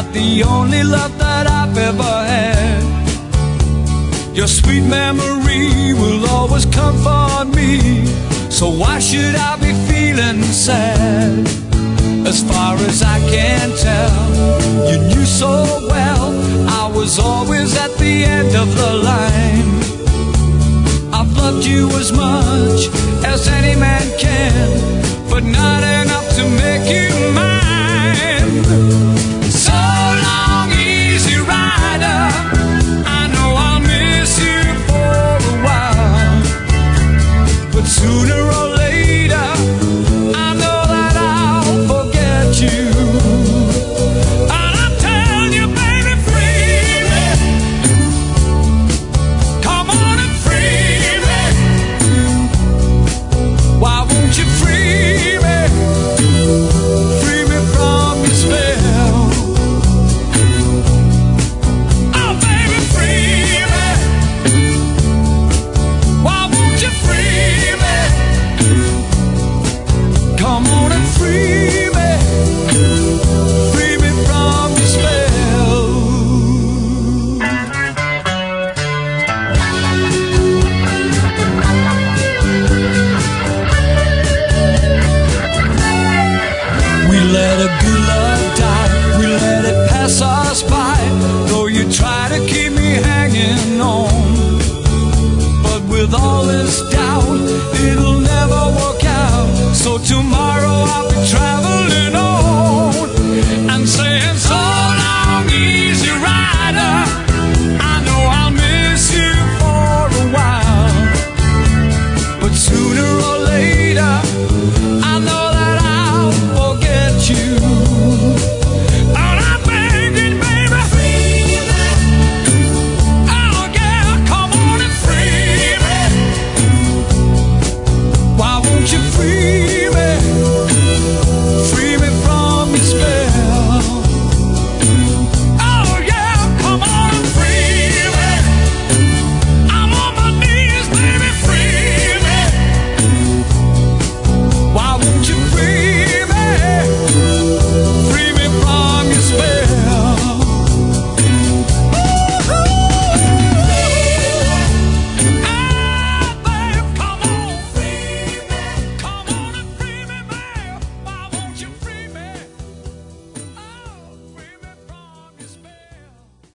like the only love that I've ever had. Your sweet memory will always comfort me, so why should I be feeling sad? As far as I can tell, you knew so well I was always at the end of the line. I've loved you as much as any man can, but not enough to make you mine. So long, easy rider, I know I'll miss you for a while, but sooner or later I know that I'll forget you. And I'm telling you, baby, free me. Come on and free me. Why won't you free me? Free me from your spell. Oh, baby, free me. Why won't you free me? Come on and free me. Free me from your spell. We let a good love die, we let it pass us by. Though you try to keep me hanging on, but with all this doubt, it'll never work out. So tomorrow I'll be traveling